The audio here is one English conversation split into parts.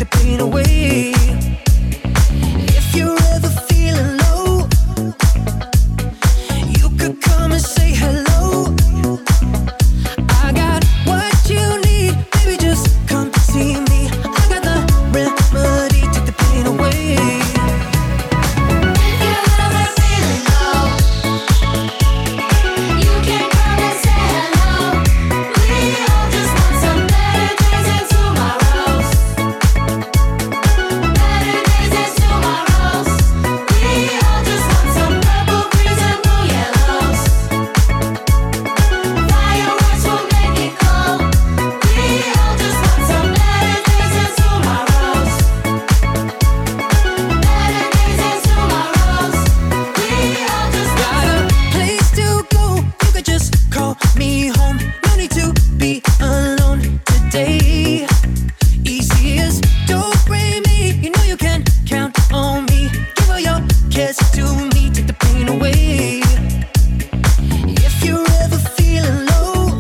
the pain away. If you're ever feeling low, you could come and say hello. I got what you need, baby, just come see me. I got the remedy, take the pain away. Me home, no need to be alone today. Easy as don't bring me, you know you can count on me. Give all your cares to me, take the pain away. If you're ever feeling low,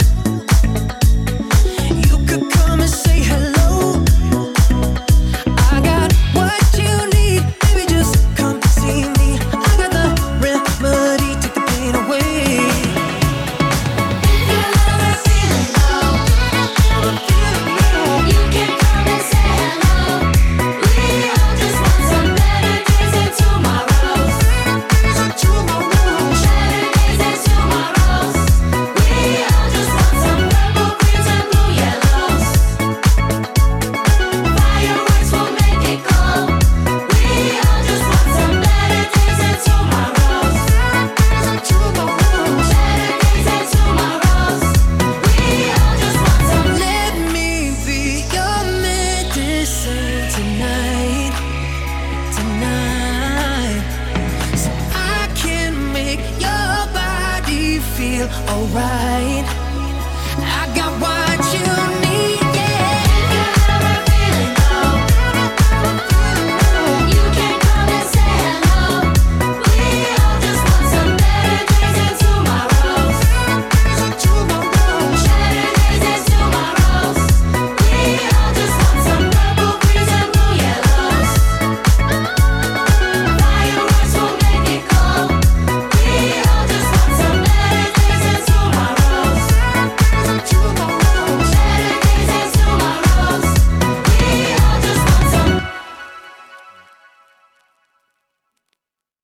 you could come and say hello. I got what you need, baby, just come see me. I got the remedy, take the pain away. Alright.